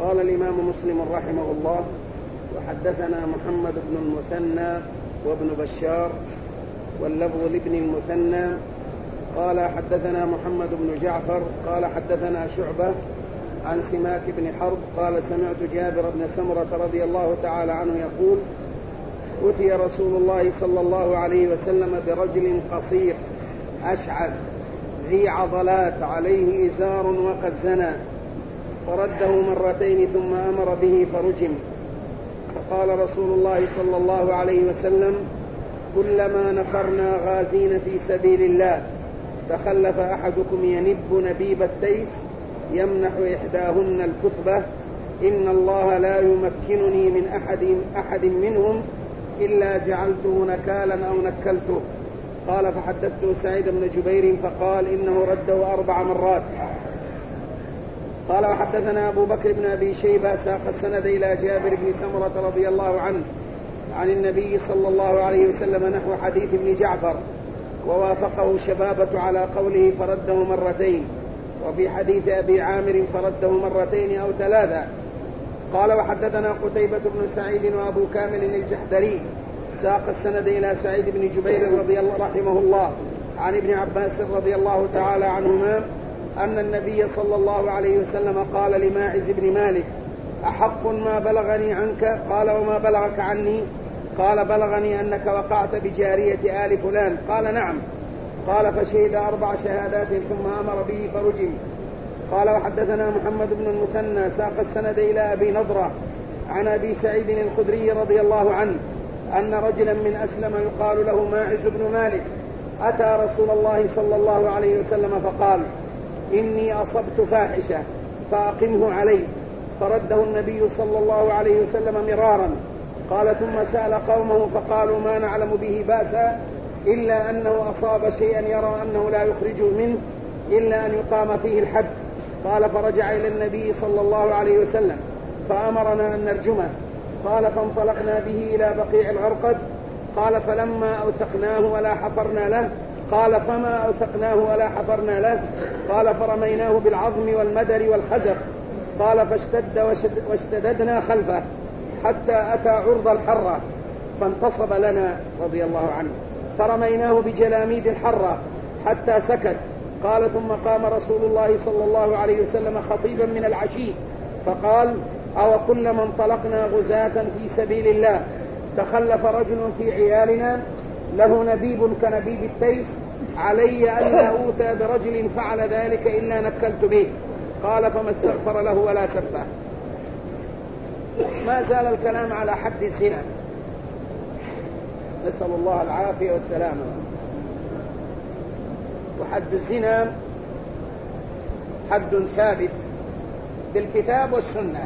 قال الإمام مسلم رحمه الله: وحدثنا محمد بن المثنى وابن بشار، واللفظ لابن المثنى قال حدثنا محمد بن جعفر قال حدثنا شعبة عن سماك بن حرب قال سمعت جابر بن سمرة رضي الله تعالى عنه يقول: أتي رسول الله صلى الله عليه وسلم برجل قصير أشعث ذي عضلات عليه إزار وقد زنى، فرده مرتين ثم أمر به فرجم. فقال رسول الله صلى الله عليه وسلم: كلما نفرنا غازين في سبيل الله تخلف أحدكم ينب نبيب التيس يمنح إحداهن الكثبة، إن الله لا يمكنني من أحد منهم إلا جعلته نكالا أو نكلته. قال: فحدثته سعيد بن جبير فقال: إنه رده 4 مرات. قال: وحدثنا أبو بكر بن أبي شيبة ساق السند إلى جابر بن سمرة رضي الله عنه عن النبي صلى الله عليه وسلم نحو حديث ابن جعفر، ووافقه شبابة على قوله فرده مرتين، وفي حديث أبي عامر فرده مرتين أو 3. قال: وحدثنا قتيبة بن سعيد وأبو كامل الجحدري ساق السند إلى سعيد بن جبير رضي الله رحمه الله عن ابن عباس رضي الله تعالى عنهما أن النبي صلى الله عليه وسلم قال لماعز بن مالك: أحق ما بلغني عنك؟ قال: وما بلغك عني؟ قال: بلغني أنك وقعت بجارية آل فلان. قال: نعم. قال: فشهد 4 شهادات ثم أمر به فرجم. قال: وحدثنا محمد بن المثنى ساق السند إلى أبي نضرة عن أبي سعيد الخدري رضي الله عنه أن رجلا من أسلم يقال له ماعز بن مالك أتى رسول الله صلى الله عليه وسلم فقال: إني أصبت فاحشة فأقمه علي، فرده النبي صلى الله عليه وسلم مرارا. قال: ثم سأل قومه فقالوا: ما نعلم به بأسا إلا أنه أصاب شيئا يرى أنه لا يخرجه منه إلا أن يقام فيه الحد. قال: فرجع إلى النبي صلى الله عليه وسلم فأمرنا أن نرجمه. قال: فانطلقنا به إلى بقيع الغرقد. قال: فلما أوثقناه ولا حفرنا له. قال: فما أوثقناه ولا حفرنا له. قال: فرميناه بالعظم والمدر والخزف. قال: واشتددنا خلفه حتى أتى عرض الحرة فانتصب لنا رضي الله عنه، فرميناه بجلاميد الحرة حتى سكت. قال: ثم قام رسول الله صلى الله عليه وسلم خطيبا من العشي فقال: أو كلما انطلقنا غزاة في سبيل الله تخلف رجل في عيالنا له نبيب كنبيب التيس، علي أن لا أوتى برجل فعل ذلك إلا نكلت به. قال: فما استغفر له ولا سبه. ما زال الكلام على حد الزنا، نسأل الله العافية والسلامة. وحد الزنا حد ثابت بالكتاب والسنة.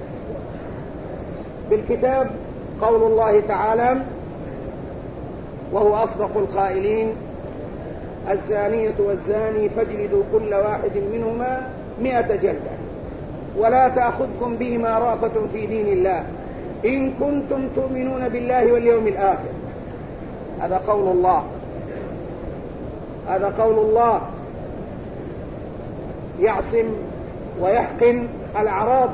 بالكتاب قول الله تعالى وهو أصدق القائلين: الزانية والزاني فاجلدوا كل واحد منهما 100 جلدة ولا تأخذكم بهما رأفة في دين الله إن كنتم تؤمنون بالله واليوم الآخر. هذا قول الله، هذا قول الله يعصم ويحقن الأعراض.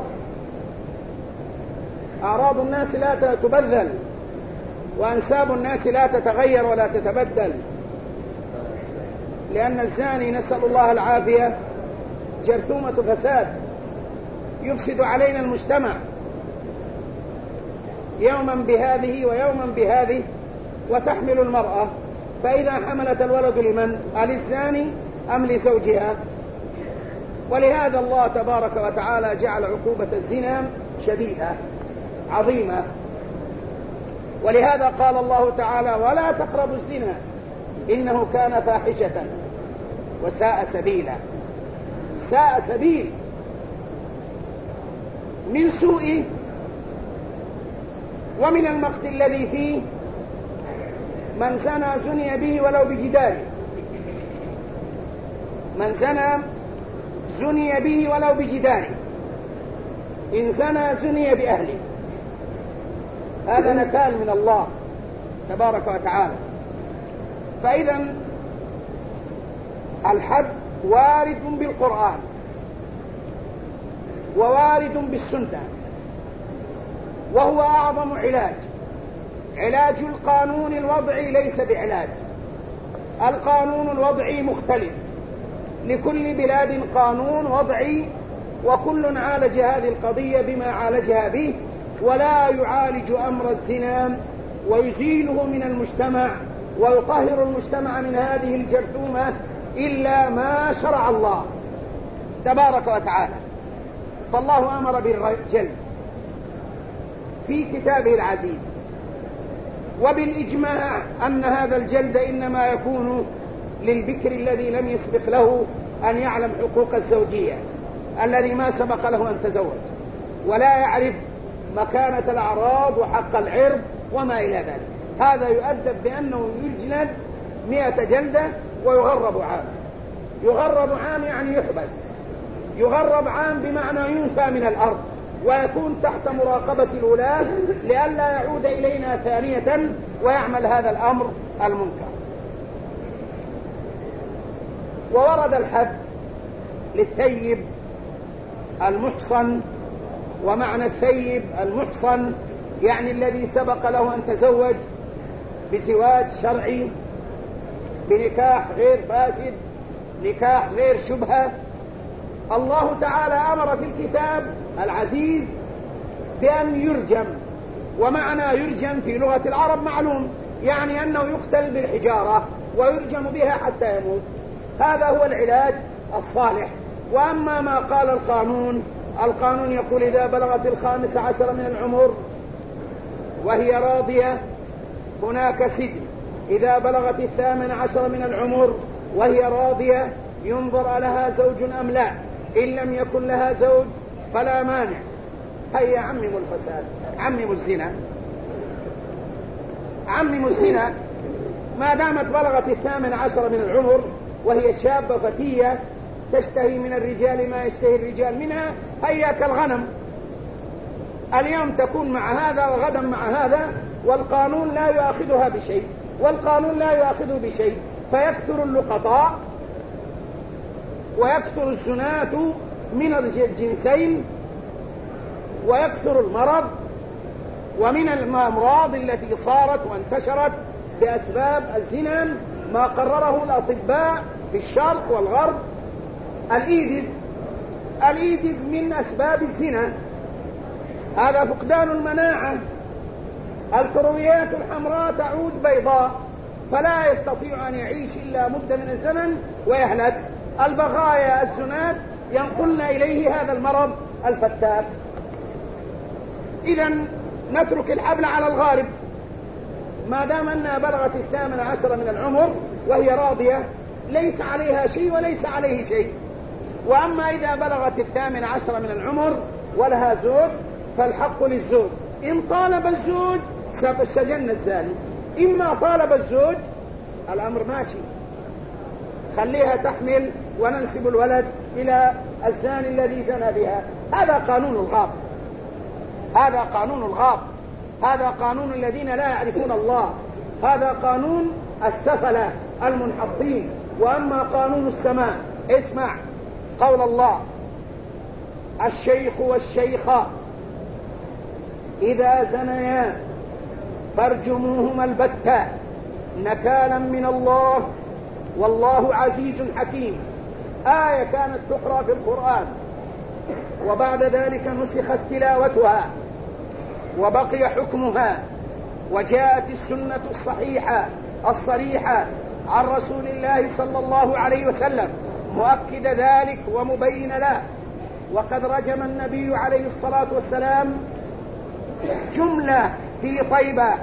أعراض الناس لا تبذل، وأنساب الناس لا تتغير ولا تتبدل، لأن الزاني نسأل الله العافية جرثومة فساد يفسد علينا المجتمع، يوما بهذه ويوما بهذه. وتحمل المرأة، فإذا حملت الولد لمن؟ للزاني أم لزوجها؟ ولهذا الله تبارك وتعالى جعل عقوبة الزنا شديدة عظيمة. ولهذا قال الله تعالى: ولا تقربوا الزنا إنه كان فاحشة وساء سبيلا. ساء سبيل من سوء ومن المقت الذي فيه. من زنى زني به ولو بجدار، من زنى زني به ولو بجدار، إن زنى زني بأهله. هذا نكال من الله تبارك وتعالى. فإذا الحد وارد بالقرآن ووارد بالسنة، وهو أعظم علاج. علاج القانون الوضعي ليس بعلاج. القانون الوضعي مختلف، لكل بلاد قانون وضعي، وكل عالج هذه القضية بما عالجها به، ولا يعالج أمر الزنا ويزيله من المجتمع ويطهر المجتمع من هذه الجرثومة إلا ما شرع الله تبارك وتعالى. فالله أمر بالجلد في كتابه العزيز، وبالإجماع أن هذا الجلد إنما يكون للبكر الذي لم يسبق له أن يعلم حقوق الزوجية، الذي ما سبق له أن تزوج ولا يعرف مكانة الأعراض وحق العرض وما إلى ذلك. هذا يؤدب بأنه يجلد 100 جلدة ويغرب عام. يغرب عام يعني يحبس. يغرب عام بمعنى ينفى من الأرض ويكون تحت مراقبة الولاة لئلا يعود إلينا ثانية ويعمل هذا الأمر المنكر. وورد الحد للثيب المحصن، ومعنى الثيب المحصن يعني الذي سبق له أن تزوج بزواج شرعي بنكاح غير فاسد، نكاح غير شبهة. الله تعالى أمر في الكتاب العزيز بأن يرجم، ومعنى يرجم في لغة العرب معلوم، يعني أنه يقتل بالحجارة ويرجم بها حتى يموت. هذا هو العلاج الصالح. وأما ما قال القانون يقول إذا بلغت 15 من العمر وهي راضية هناك سجن، إذا بلغت 18 من العمر وهي راضية ينظر لها زوج أم لا، إن لم يكن لها زوج فلا مانع. هيا عمموا الفساد، عمموا الزنا، عمموا الزنا. ما دامت بلغت 18 من العمر وهي شابة فتية تشتهي من الرجال ما يشتهي الرجال منها، هيا كالغنم، اليوم تكون مع هذا وغدا مع هذا، والقانون لا يؤاخذها بشيء، والقانون لا يؤاخذه بشيء. فيكثر اللقطاء ويكثر الزنات من الجنسين ويكثر المرض. ومن الأمراض التي صارت وانتشرت بأسباب الزنا ما قرره الأطباء في الشرق والغرب. الإيدز من أسباب الزنا، هذا فقدان المناعة. الكرويات الحمراء تعود بيضاء، فلا يستطيع أن يعيش إلا مدة من الزمن ويهلك. البغايا الزنات ينقلن إليه هذا المرض الفتاك. إذن نترك الحبل على الغالب، ما دام أنها بلغت 18 من العمر وهي راضية ليس عليها شيء وليس عليه شيء. وأما إذا بلغت 18 من العمر ولها زوج فالحق للزوج، إن طالب الزوج سجن الزاني، إما طالب الزوج الأمر ماشي، خليها تحمل وننسب الولد إلى الزاني الذي زنى بها. هذا قانون الغاب، هذا قانون الغاب، هذا قانون الذين لا يعرفون الله، هذا قانون السفلة المنحطين. وأما قانون السماء، اسمع قول الله: الشيخ والشيخة إذا زنيا فارجموهما البتة نكالا من الله والله عزيز حكيم. آية كانت تقرأ في القرآن وبعد ذلك نسخت تلاوتها وبقي حكمها، وجاءت السنة الصحيحة الصريحة عن رسول الله صلى الله عليه وسلم مؤكد ذلك ومبين له. وقد رجم النبي عليه الصلاة والسلام جملة في طيبة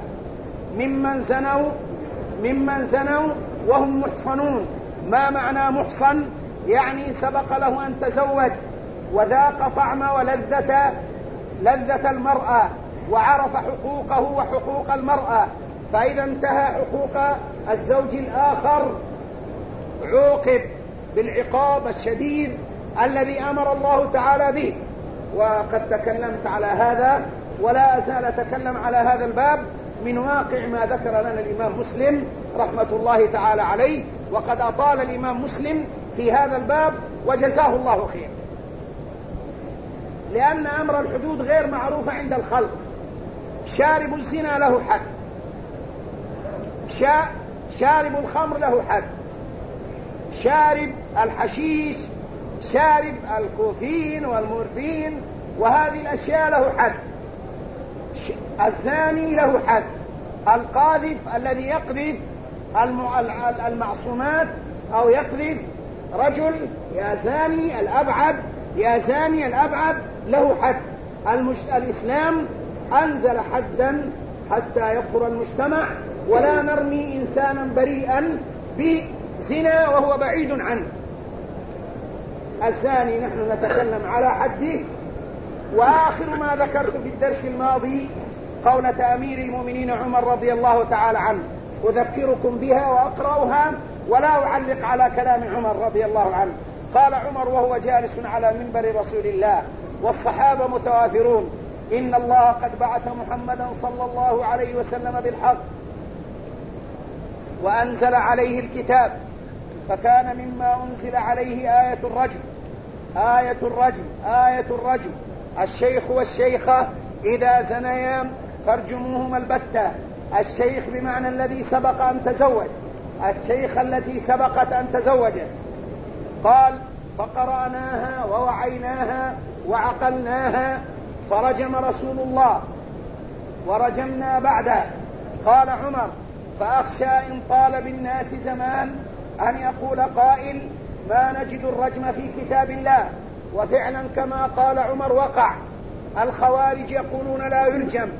ممن زنوا وهم محصنون. ما معنى محصن؟ يعني سبق له أن تزوج وذاق طعم لذة المرأة وعرف حقوقه وحقوق المرأة، فإذا انتهى حقوق الزوج الآخر عوقب بالعقاب الشديد الذي أمر الله تعالى به. وقد تكلمت على هذا ولا أزال أتكلم على هذا الباب من واقع ما ذكر لنا الإمام مسلم رحمة الله تعالى عليه، وقد أطال الإمام مسلم في هذا الباب وجزاه الله خير. لأن أمر الحدود غير معروف عند الخلق. شارب الزنا له حد، شارب الخمر له حد، شارب الحشيش، شارب الكوفين والمورفين وهذه الأشياء له حد. الزاني له حد، القاذف الذي يقذف المعصومات أو يقذف رجل يا زاني الأبعد يا زاني الأبعد له حد. الإسلام أنزل حدا حتى يطهر المجتمع، ولا نرمي إنسانا بريئا بزنا وهو بعيد عنه. الزاني نحن نتكلم على حده. وآخر ما ذكرت في الدرس الماضي قولة أمير المؤمنين عمر رضي الله تعالى عنه، أذكركم بها وأقرأها ولا أعلق على كلام عمر رضي الله عنه. قال عمر وهو جالس على منبر رسول الله والصحابة متوافرون: إن الله قد بعث محمدا صلى الله عليه وسلم بالحق وأنزل عليه الكتاب، فكان مما أنزل عليه آية الرجم. آية الرجم آية الرجم. الشيخ والشيخة إذا زنيا فارجموهما البتة. الشيخ بمعنى الذي سبق أن تزوج، الشيخة التي سبقت أن تزوجت. قال: فقرأناها ووعيناها وعقلناها فرجم رسول الله ورجمنا بعده. قال عمر: فأخشى إن طال بالناس زمان أن يقول قائل ما نجد الرجم في كتاب الله. وفعلا كما قال عمر وقع. الخوارج يقولون لا يرجم،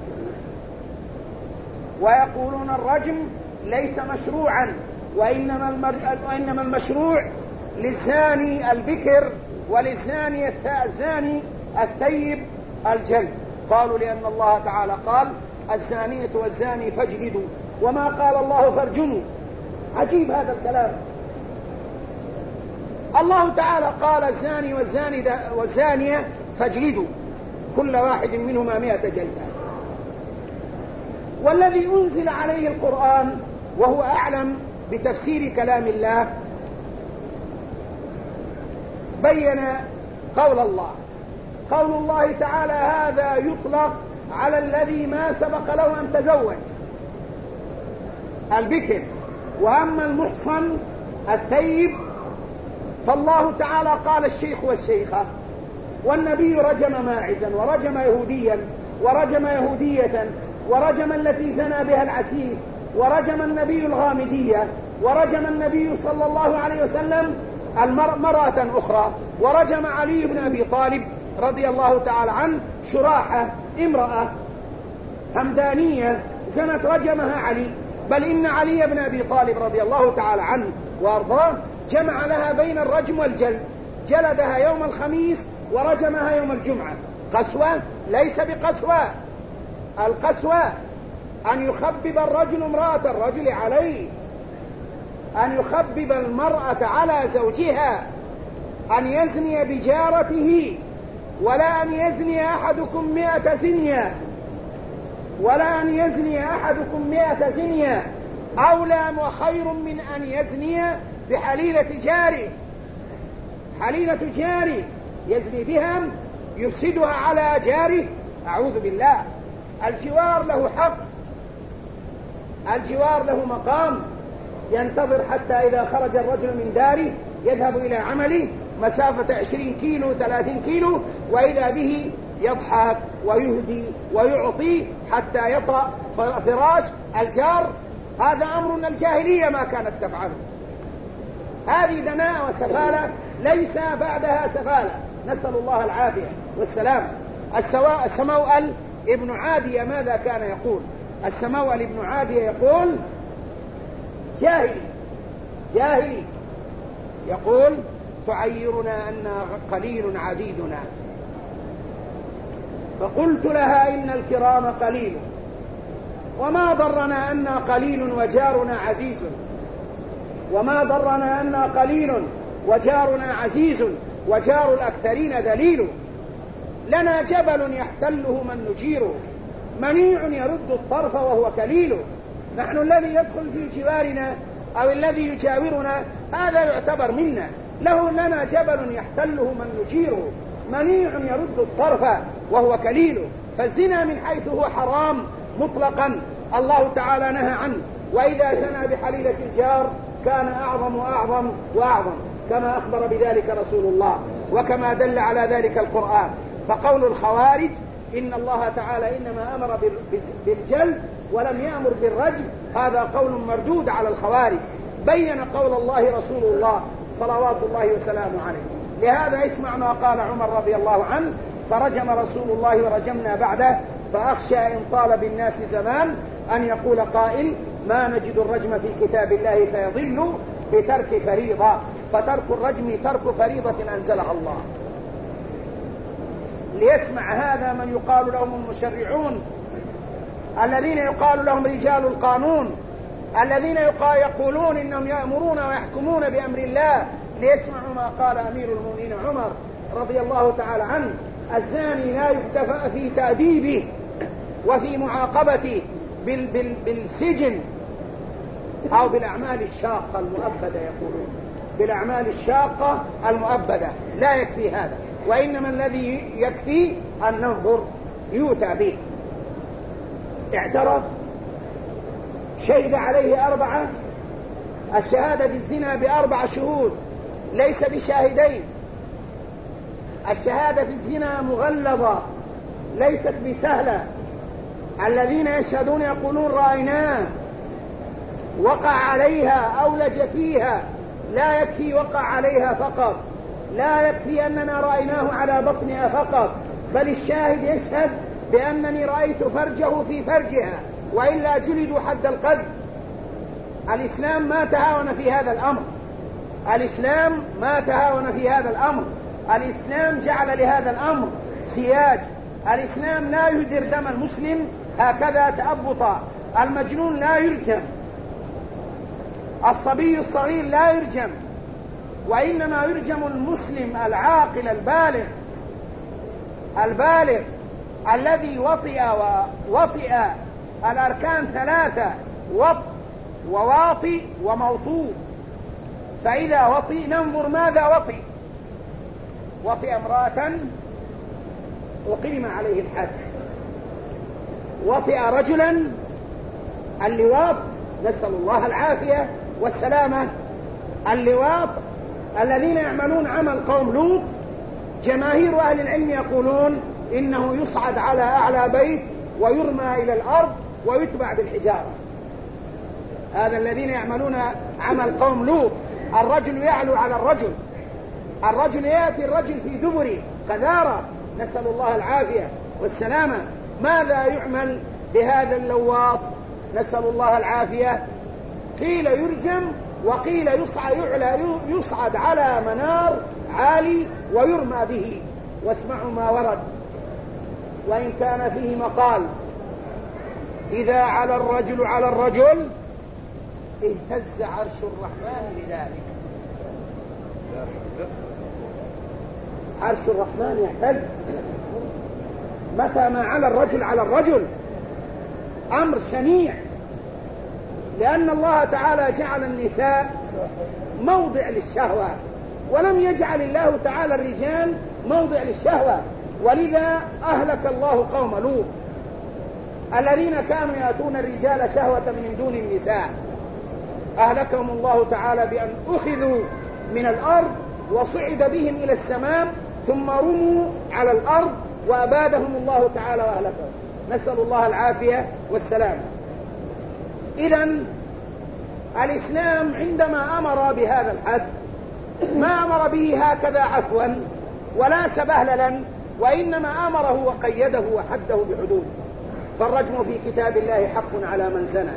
ويقولون الرجم ليس مشروعا، وإنما المشروع للزاني البكر وللزاني الزاني الثيب الجلد. قالوا لأن الله تعالى قال: الزانية والزاني فاجلدوا، وما قال الله فارجموا. عجيب هذا الكلام. الله تعالى قال: الزاني والزانية فاجلدوا كل واحد منهما 100 جلدة. والذي أنزل عليه القرآن وهو أعلم بتفسير كلام الله بين قول الله تعالى: هذا يطلق على الذي ما سبق له أن تزوج، البكر. وأما المحصن الثيب فالله تعالى قال: الشيخ والشيخة. والنبي رجم ماعزا ورجم يهوديا ورجم يهودية ورجم التي زنى بها العسير، ورجم النبي الغامدية، ورجم النبي صلى الله عليه وسلم مرأة أخرى، ورجم علي بن أبي طالب رضي الله تعالى عنه شراحة امرأة همدانية زنت رجمها علي. بل إن علي بن أبي طالب رضي الله تعالى عنه وأرضاه جمع لها بين الرجم والجلد، جلدها يوم الخميس ورجمها يوم الجمعة. قسوة؟ ليس بقسوة. القسوة أن يخبب الرجل امرأة الرجل عليه، أن يخبب المرأة على زوجها، أن يزني بجارته، ولا أن يزني أحدكم 100 زنية، ولا أن يزني أحدكم 100 زنية أولى وخير من أن يزني بحليلة جاره. حليلة جاره يزني بها يفسدها على جاره، أعوذ بالله. الجوار له حق، الجوار له مقام، ينتظر حتى إذا خرج الرجل من داره يذهب إلى عمله مسافة 20 كيلو 30 كيلو، وإذا به يضحك ويهدي ويعطي حتى يطأ فراش الجار. هذا أمر الجاهلية ما كانت تفعله. هذه دناءة وسفالة ليس بعدها سفالة، نسأل الله العافية والسلامة. السموأل ابن عادية ماذا كان يقول؟ السموأل ابن عادية يقول جاهلي يقول: تعيرنا أن قليل عديدنا. فقلت لها: إن الكرام قليل، وما ضرنا أن قليل وجارنا عزيز، وما ضرنا أن قليل وجارنا عزيز، وجار الأكثرين ذليل. لنا جبل يحتله من نجيره، منيع يرد الطرف وهو كليل. نحن الذي يدخل في جوارنا أو الذي يجاورنا هذا يعتبر منا، لنا جبل يحتله من نجيره، منيع يرد الطرف وهو كليله. فالزنا من حيث هو حرام مطلقا الله تعالى نهى عنه، وإذا زنى بحليلة الجار كان أعظم وأعظم وأعظم، كما أخبر بذلك رسول الله وكما دل على ذلك القرآن. فقول الخوارج إن الله تعالى إنما أمر بالجلد ولم يأمر بالرجم، هذا قول مردود على الخوارج. بين قول الله رسول الله صلوات الله وسلامه عليه. لهذا اسمع ما قال عمر رضي الله عنه: فرجم رسول الله ورجمنا بعده، فأخشى إن طال بالناس زمان أن يقول قائل ما نجد الرجم في كتاب الله فيضل بترك فريضة. فترك الرجم ترك فريضة أنزلها الله. ليسمع هذا من يقال لهم المشرعون، الذين يقال لهم رجال القانون، الذين يقولون إنهم يأمرون ويحكمون بأمر الله. ليسمعوا ما قال أمير المؤمنين عمر رضي الله تعالى عنه: الزاني لا يكتفى في تأديبه وفي معاقبته بالسجن أو بالأعمال الشاقة المؤبدة، يقولون بالأعمال الشاقة المؤبدة لا يكفي هذا، وإنما الذي يكفي أن ننظر يؤتى به. اعترف، شهد عليه 4، الشهادة بالزنا ب4 شهود ليس بشاهدين. الشهادة في الزنا مغلظة ليست بسهلة. الذين يشهدون يقولون رأيناه، وقع عليها، أولج فيها. لا يكفي وقع عليها فقط، لا يكفي أننا رأيناه على بطنها فقط، بل الشاهد يشهد بأنني رأيت فرجه في فرجها، وإلا جلدوا حد القذف. الإسلام ما تهاون في هذا الأمر، الإسلام ما تهاون في هذا الأمر. الإسلام جعل لهذا الأمر سياج. الإسلام لا يهدر دم المسلم هكذا تأبطا. المجنون لا يرجم، الصبي الصغير لا يرجم، وإنما يرجم المسلم العاقل البالغ الذي وطئ الأركان 3: وط وواطئ وموطوء. فإذا وطئ ننظر ماذا وطئ امرأة أقيم عليه الحد، وطئ رجلا اللواط، نسأل الله العافية والسلامة. اللواط الذين يعملون عمل قوم لوط، جماهير أهل العلم يقولون إنه يصعد على أعلى بيت ويرمى إلى الأرض ويتبع بالحجارة. هذا الذين يعملون عمل قوم لوط. الرجل يعلو على الرجل، الرجل يأتي الرجل في دبره قذارة، نسأل الله العافية والسلامة. ماذا يعمل بهذا اللواط؟ نسأل الله العافية. قيل يرجم، وقيل يصعد على منار عالي ويرمى به. واسمعوا ما ورد، وإن كان فيه مقال: إذا على الرجل على الرجل اهتز عرش الرحمن لذلك. عرش الرحمن يهتز متى ما على الرجل على الرجل. أمر شنيع، لأن الله تعالى جعل النساء موضع للشهوة، ولم يجعل الله تعالى الرجال موضع للشهوة. ولذا أهلك الله قوم لوط الذين كانوا يأتون الرجال شهوة من دون النساء، أهلكهم الله تعالى بأن أخذوا من الأرض وصعد بهم إلى السماء، ثم رموا على الأرض وأبادهم الله تعالى وأهلكهم، نسأل الله العافية والسلام. إذن الإسلام عندما أمر بهذا الحد ما أمر به هكذا عفوا ولا سبهللا، وإنما أمره وقيده وحده بحدود. فالرجم في كتاب الله حق على من زنى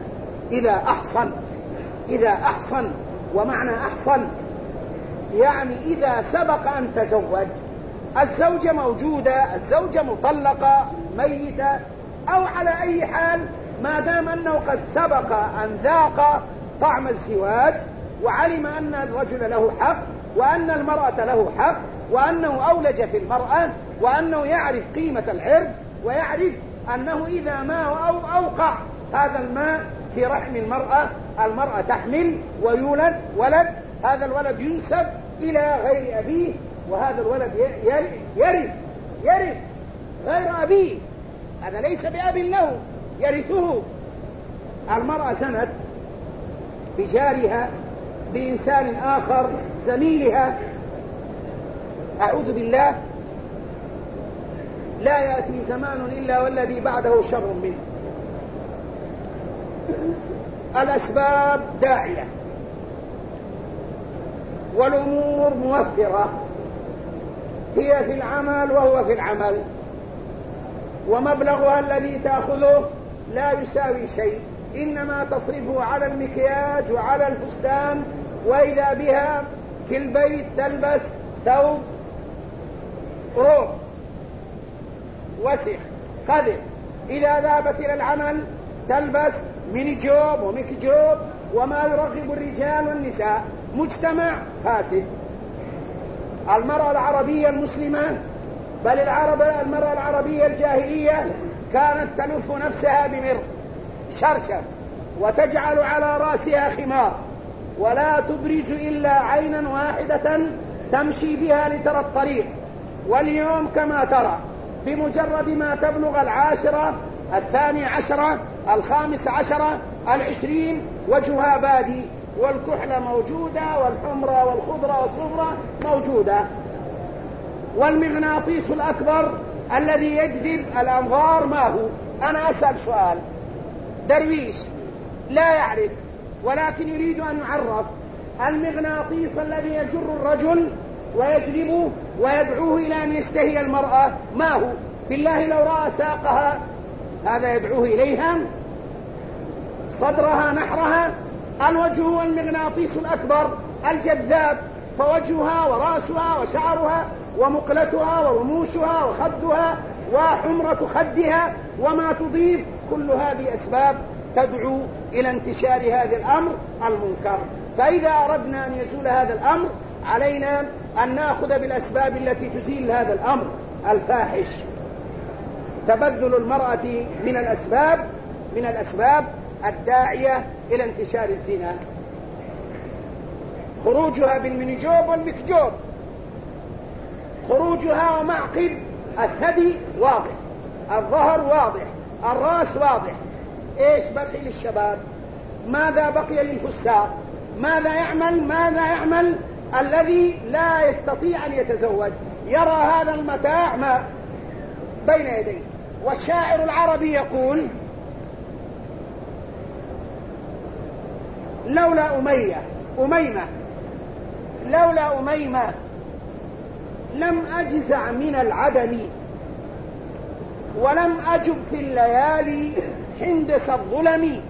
إذا أحصن. ومعنى أحصن يعني إذا سبق أن تزوج، الزوجة موجودة، الزوجة مطلقة ميتة، أو على أي حال ما دام أنه قد سبق أن ذاق طعم الزواج وعلم أن الرجل له حق وأن المرأة له حق وأنه أولج في المرأة وأنه يعرف قيمة العرض ويعرف أنه إذا ما أوقع هذا الماء في رحم المرأة تحمل ويولد ولد، هذا الولد ينسب إلى غير أبيه وهذا الولد يرث غير أبيه، هذا ليس بأب له يرثه. المرأة زنت بجارها بإنسان آخر زميلها، أعوذ بالله، لا يأتي زمان إلا والذي بعده شر منه. الأسباب داعية والأمور موفرة، هي في العمل وهو في العمل، ومبلغها الذي تأخذه لا يساوي شيء، إنما تصرفه على المكياج وعلى الفستان، وإذا بها في البيت تلبس ثوب روب وسخ خذل، إذا ذهبت إلى العمل تلبس ميني جوب وميكي جوب وما يرغب الرجال والنساء، مجتمع فاسد. المرأة العربية المسلمة، بل المرأة العربية الجاهلية كانت تلف نفسها بمرط شرشف وتجعل على رأسها خمار، ولا تبرز إلا عينا واحدة تمشي بها لترى الطريق. واليوم كما ترى بمجرد ما تبلغ 10 12 15 20 وجهها بادي، والكحلة موجودة والحمرة والخضرة والصفرة موجودة. والمغناطيس الأكبر الذي يجذب الأنظار ما هو؟ أنا أسأل سؤال، درويش لا يعرف ولكن يريد أن يعرف، المغناطيس الذي يجر الرجل ويجذبه ويدعوه إلى أن يشتهي المرأة ما هو؟ بالله لو رأى ساقها هذا يدعوه إليها، صدرها نحرها. الوجه هو المغناطيس الأكبر الجذاب، فوجهها ورأسها وشعرها ومقلتها ورموشها وخدها وحمرة خدها وما تضيف، كل هذه أسباب تدعو إلى انتشار هذا الأمر المنكر. فإذا أردنا أن يزول هذا الأمر علينا أن نأخذ بالأسباب التي تزيل هذا الأمر الفاحش. تبذل المرأة من الأسباب الداعية إلى انتشار الزنا، خروجها بالمنجوب والمكجوب، خروجها ومعقد الثدي واضح، الظهر واضح، الرأس واضح. ايش بقي للشباب؟ ماذا بقي للفساق؟ ماذا يعمل الذي لا يستطيع أن يتزوج؟ يرى هذا المتاع ما بين يديه. والشاعر العربي يقول: لولا أميمة لم أجزع من العدم، ولم أجب في الليالي حندس الظلم،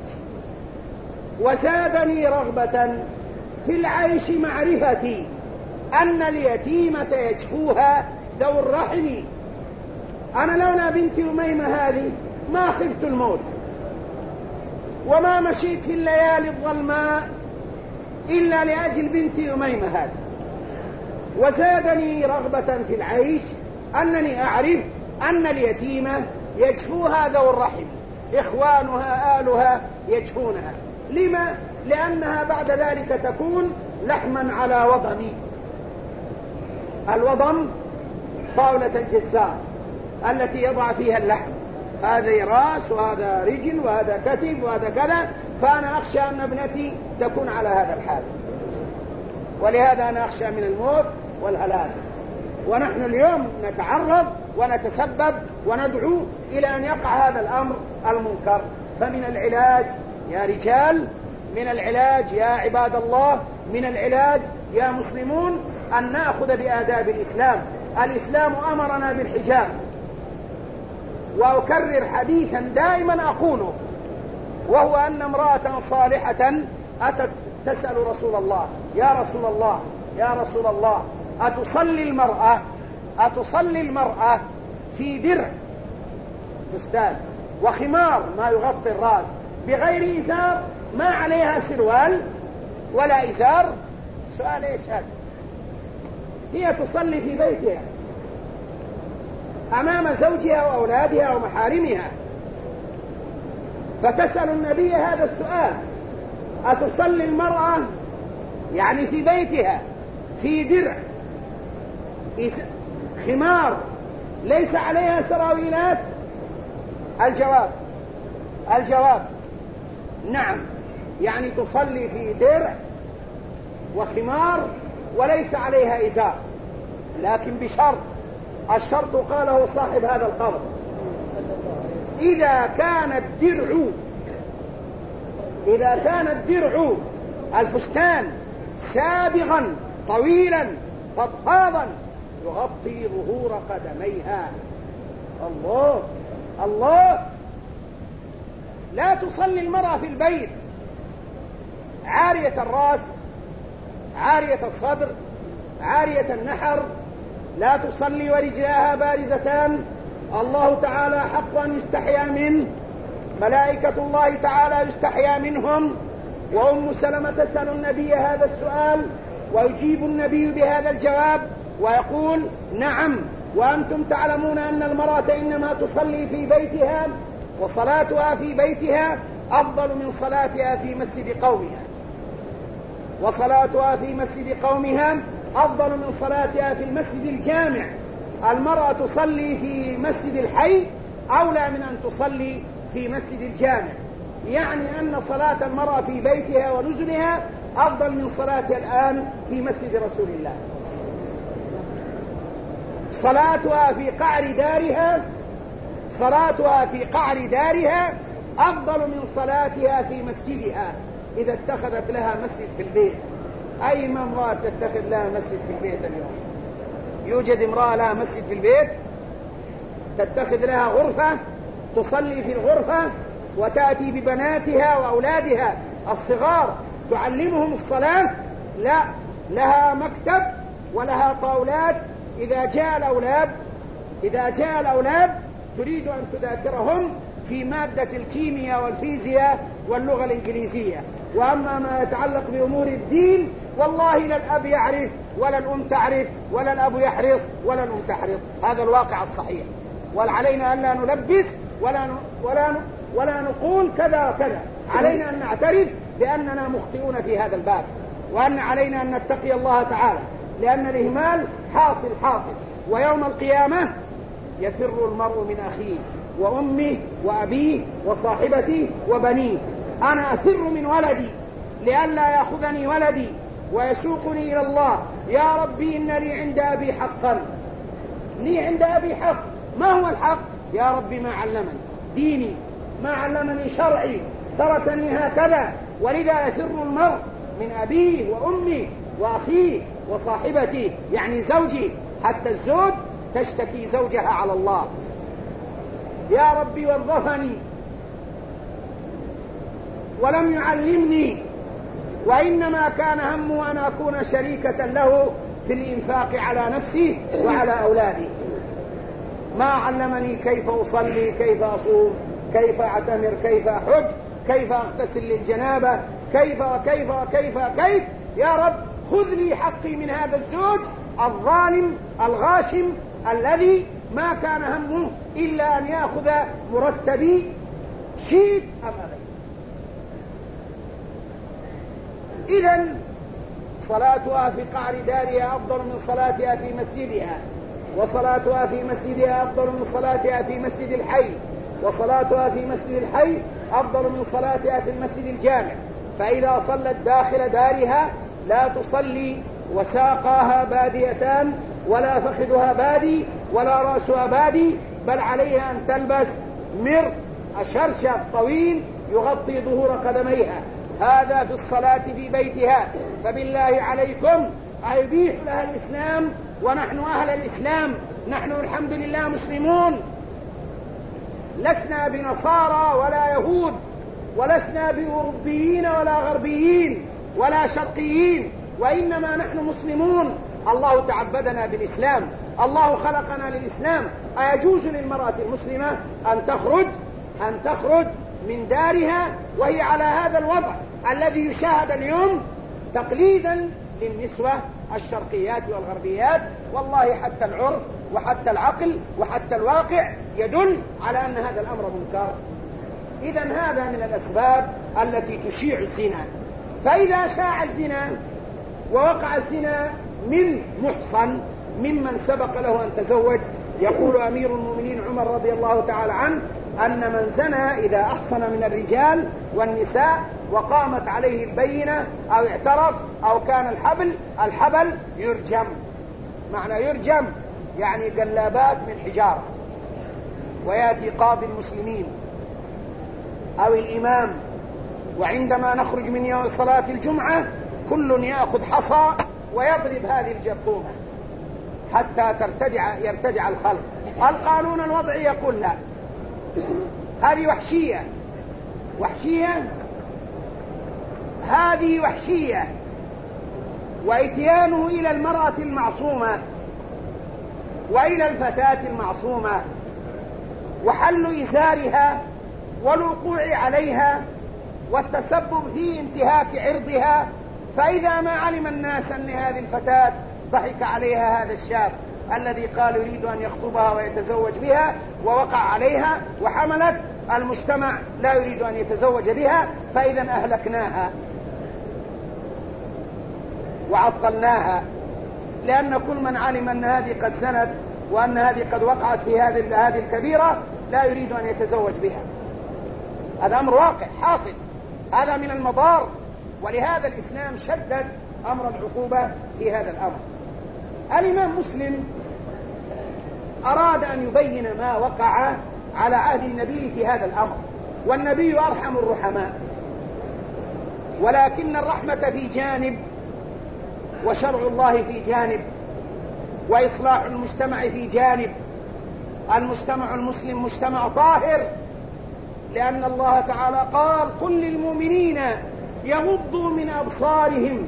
وزادني رغبة في العيش معرفتي أن اليتيمة يجفوها ذو الرحم. أنا لولا بنت أميمة هذه ما خفت الموت، وما مشيت في الليالي الظلماء إلا لأجل بنت أميمة هذه. وزادني رغبة في العيش أنني أعرف أن اليتيمة يجفوها ذو الرحم، إخوانها آلها يجفونها. لما؟ لأنها بعد ذلك تكون لحما على وضم. الوضم طاولة الجزار التي يضع فيها اللحم، هذا راس وهذا رجل وهذا كتف وهذا كذا. فأنا أخشى أن ابنتي تكون على هذا الحال، ولهذا أنا أخشى من الموت والهلاك. ونحن اليوم نتعرض ونتسبب وندعو إلى أن يقع هذا الأمر المنكر. فمن العلاج يا رجال، من العلاج يا عباد الله، من العلاج يا مسلمون، أن نأخذ بآداب الإسلام. الإسلام أمرنا بالحجاب، وأكرر حديثا دائما أقوله، وهو أن امرأة صالحة أتت تسأل رسول الله: يا رسول الله أتصلي المرأة في درع فستان وخمار ما يغطي الرأس بغير إزار، ما عليها سروال ولا إزار؟ سؤال إيش هذا؟ هي تصلي في بيتها أمام زوجها وأولادها ومحارمها، فتسأل النبي هذا السؤال: أتصلي المرأة يعني في بيتها في درع خمار ليس عليها سراويلات؟ الجواب نعم، يعني تصلي في درع وخمار وليس عليها إزار، لكن بشرط. الشرط قاله صاحب هذا القبر: إذا كان الدرع الفستان سابغا طويلا فضفاضا يغطي ظهور قدميها. الله! لا تصلي المرأة في البيت عارية الرأس، عارية الصدر، عارية النحر، لا تصلي ورجلاها بارزتان. الله تعالى حق أن يستحيا منه، ملائكة الله تعالى يستحيا منهم. وأم سلمة تسأل النبي هذا السؤال ويجيب النبي بهذا الجواب ويقول: نعم، وأنتم تعلمون أن المرأة إنما تصلي في بيتها، وصلاتها في بيتها أفضل من صلاتها في مسجد قومها، وصلاتها في مسجد قومها أفضل من صلاتها في المسجد الجامع. المرأة تصلي في مسجد الحي أولى من أن تصلي في مسجد الجامع، يعني أن صلاة المرأة في بيتها ونزلها أفضل من صلاتها الآن في مسجد رسول الله. صلاتها في قعر دارها أفضل من صلاتها في مسجدها إذا اتخذت لها مسجد في البيت. أي امرأة تتخذ لها مسجد في البيت اليوم؟ يوجد امرأة لها مسجد في البيت تتخذ لها غرفة تصلي في الغرفة وتأتي ببناتها وأولادها الصغار تعلمهم الصلاة؟ لا، لها مكتب ولها طاولات. إذا جاء الأولاد تريد أن تذاكرهم في مادة الكيمياء والفيزياء واللغة الإنجليزية، وأما ما يتعلق بأمور الدين والله لا الأب يعرف ولا الأم تعرف ولا الأب يحرص ولا الأم تحرص. هذا الواقع الصحيح، وعلينا أن لا نلبس ولا نقول كذا وكذا. علينا أن نعترف بأننا مخطئون في هذا الباب، وأن علينا أن نتقي الله تعالى، لأن الإهمال حاصل، ويوم القيامة يفر المرء من أخيه وأمه وأبيه وصاحبته وبنيه. أنا أفر من ولدي لئلا يأخذني ولدي ويسوقني إلى الله. يا ربي إن لي عند أبي حقا، لي عند أبي حق. ما هو الحق؟ يا ربي ما علمني ديني، ما علمني شرعي، تركني هكذا. ولذا يفر المرء من أبيه وأمه وأخيه وصاحبته، يعني زوجي. حتى الزوج تشتكي زوجها على الله: يا ربي وظفني ولم يعلمني، وإنما كان همه أن أكون شريكة له في الإنفاق على نفسي وعلى أولادي. ما علمني كيف أصلي، كيف أصوم، كيف أعتمر، كيف أحج، كيف أغتسل للجنابة، كيف وكيف وكيف وكيف. يا رب خذ لي حقي من هذا الزوج الظالم الغاشم الذي ما كان همه إلا أن يأخذ مرتبي شيء أم أبي. إذن صلاتها في قعر دارها أفضل من صلاتها في مسجدها، وصلاتها في مسجدها أفضل من صلاتها في مسجد الحي، وصلاتها في مسجد الحي أفضل من صلاتها في المسجد الجامع. فإذا صلت داخل دارها لا تصلي وساقاها باديتان ولا فخذها بادي ولا رأسها بادي، بل عليها أن تلبس شرشف طويل يغطي ظهور قدميها. هذا في الصلاة في بيتها. فبالله عليكم أيبيح لها الإسلام، ونحن أهل الإسلام، نحن الحمد لله مسلمون، لسنا بنصارى ولا يهود، ولسنا بأوروبيين ولا غربيين ولا شرقيين، وإنما نحن مسلمون. الله تعبدنا بالإسلام، الله خلقنا للإسلام. أيجوز للمرأة المسلمة أن تخرج من دارها وهي على هذا الوضع الذي يشاهد اليوم تقليدا للنسوة الشرقيات والغربيات؟ والله حتى العرف وحتى العقل وحتى الواقع يدل على أن هذا الأمر منكر. إذن هذا من الأسباب التي تشيع الزنا. فإذا شاع الزنا ووقع الزنا من محصن ممن سبق له أن تزوج. يقول أمير المؤمنين عمر رضي الله تعالى عنه أن من زنى إذا أحصن من الرجال والنساء وقامت عليه البينة أو اعترف أو كان الحبل يرجم. معنى يرجم يعني قلابات من حجارة، ويأتي قاضي المسلمين أو الإمام، وعندما نخرج من صلاة الجمعة كل يأخذ حصى ويضرب هذه الجرثومة حتى يرتدع الخلق. القانون الوضعي يقول لا، هذه وحشية، هذه وحشية. وإتيانه إلى المرأة المعصومة وإلى الفتاة المعصومة وحل إزارها والوقوع عليها والتسبب في انتهاك عرضها. فإذا ما علم الناس أن هذه الفتاة ضحك عليها هذا الشاب الذي قال يريد أن يخطبها ويتزوج بها ووقع عليها وحملت، المجتمع لا يريد أن يتزوج بها، فإذا أهلكناها وعطلناها، لأن كل من علم أن هذه قد زنت وأن هذه قد وقعت في هذه الكبيرة لا يريد أن يتزوج بها. هذا أمر واقع حاصل، هذا من المضار. ولهذا الإسلام شدد أمر العقوبة في هذا الأمر. الإمام مسلم أراد أن يبين ما وقع على عهد النبي في هذا الأمر، والنبي أرحم الرحماء، ولكن الرحمة في جانب وشرع الله في جانب وإصلاح المجتمع في جانب. المجتمع المسلم مجتمع طاهر، لأن الله تعالى قال قل للمؤمنين يغضوا من أبصارهم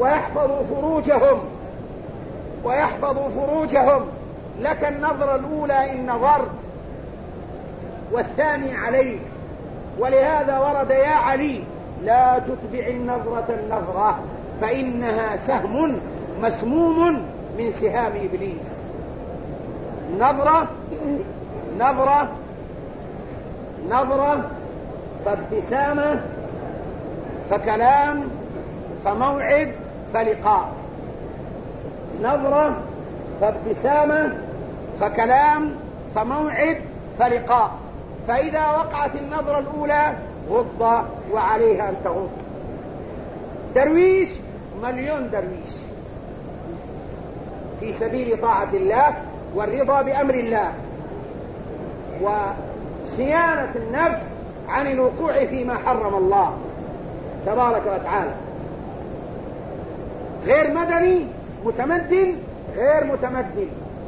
ويحفظوا فروجهم لك النظرة الأولى إن نظرت والثاني عليك. ولهذا ورد يا علي لا تتبع النظرة فإنها سهم مسموم من سهام إبليس. نظرة فابتسامة فكلام فموعد فلقاء. نظرة فابتسامة فكلام فموعد فلقاء. فإذا وقعت النظرة الأولى غض وعليها أن تغض. درويش مليون درويش في سبيل طاعة الله والرضا بأمر الله وصيانة النفس عن الوقوع فيما حرم الله تبارك وتعالى. غير مدني متمدن، غير متمدن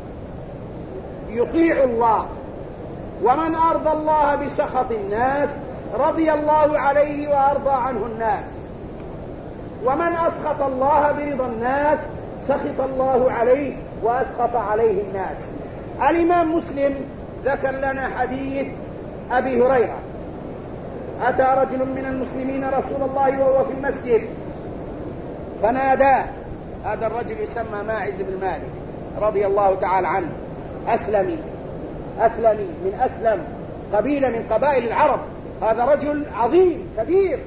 يطيع الله. ومن أرضى الله بسخط الناس رضي الله عليه وأرضى عنه الناس، ومن أسخط الله برضا الناس سخط الله عليه وأسخط عليه الناس. الإمام مسلم ذكر لنا حديث أبي هريرة: أتى رجل من المسلمين رسول الله وهو في المسجد فناداه. هذا الرجل يسمى ماعز بن مالك رضي الله تعالى عنه، أسلمي من أسلم، قبيلة من قبائل العرب. هذا رجل عظيم كبير.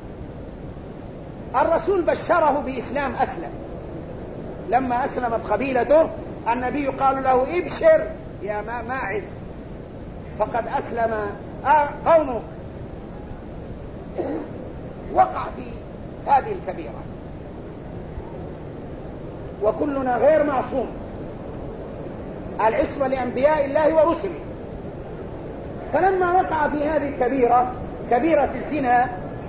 الرسول بشره بإسلام أسلم. لما أسلمت قبيلته النبي قال له: ابشر يا ماعز فقد أسلم قومك. وقع في هذه الكبيرة، وكلنا غير معصوم. العصمة لأنبياء الله ورسله. فلما وقع في هذه الكبيرة، كبيرة الزنا،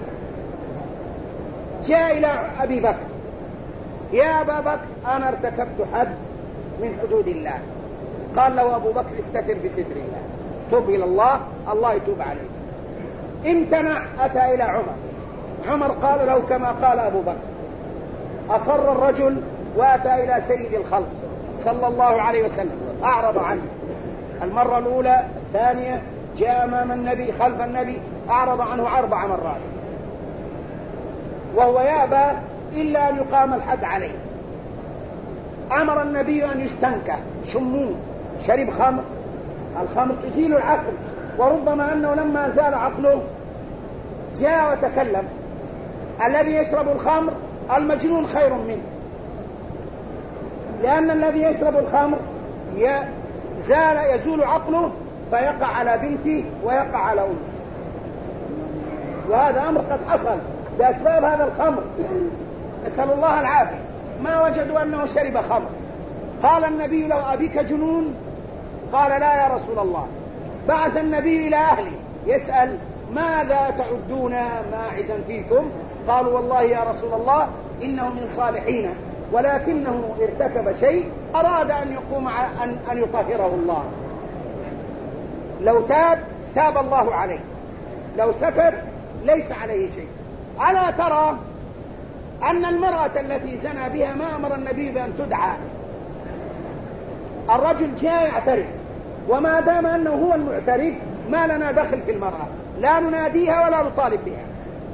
جاء إلى أبي بكر: يا أبا بكر أنا ارتكبت حد من حدود الله. قال له أبو بكر: استتر بستر الله، توب إلى الله، الله يتوب عليك. امتنع، أتى إلى عمر قال له كما قال أبو بكر. أصر الرجل وأتى إلى سيد الخلق صلى الله عليه وسلم، أعرض عنه المرة الأولى، الثانية، جاء أمام النبي خلف النبي، أعرض عنه 4 مرات، وهو يأبى إلا أن يقام الحد عليه. أمر النبي أن يستنكه، شموه، شرب خمر. الخمر تزيل العقل، وربما أنه لما زال عقله جاء وتكلم. الذي يشرب الخمر المجنون خير منه. لأن الذي يشرب الخمر يزول عقله فيقع على بنته ويقع على أمه، وهذا أمر قد حصل بأسباب هذا الخمر، نسأل الله العافية. ما وجدوا أنه شرب خمر. قال النبي له: أبيك جنون؟ قال: لا يا رسول الله. بعث النبي إلى أهله يسأل: ماذا تعدون ماعزا فيكم؟ قالوا: والله يا رسول الله إنه من صالحين، ولكنه ارتكب شيء أراد أن يقوم أن يطهره الله. لو تاب الله عليه، لو سكت ليس عليه شيء. ألا ترى أن المرأة التي زنى بها ما أمر النبي بأن تدعى؟ الرجل جاء يعترف، وما دام أنه هو المعترف ما لنا دخل في المرأة، لا نناديها ولا نطالب بها.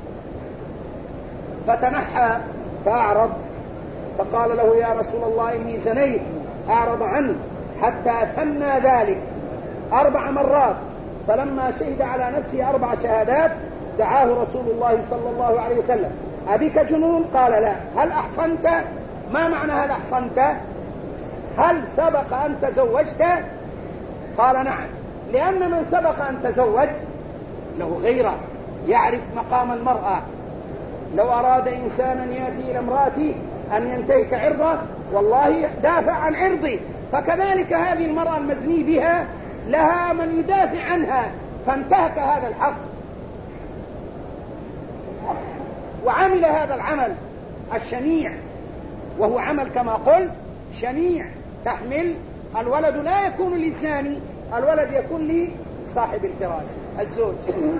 فتنحى فأعرض، فقال له: يا رسول الله إني زنيت. أعرض عنه حتى ثنى ذلك 4 مرات، فلما شهد على نفسه 4 شهادات دعاه رسول الله صلى الله عليه وسلم: أبيك جنون؟ قال: لا. هل أحصنت؟ ما معنى هل أحصنت؟ هل سبق أن تزوجت؟ قال: نعم. لأن من سبق أن تزوج له غيرة، يعرف مقام المرأة. لو أراد إنسانا يأتي إلى امرأته أن ينتهك عرضه والله دافع عن عرضي، فكذلك هذه المرأة المزني بها لها من يدافع عنها، فانتهك هذا الحق وعمل هذا العمل الشنيع، وهو عمل كما قلت شنيع. تحمل الولد لا يكون للزاني، الولد يكون لصاحب الفراش الزوج،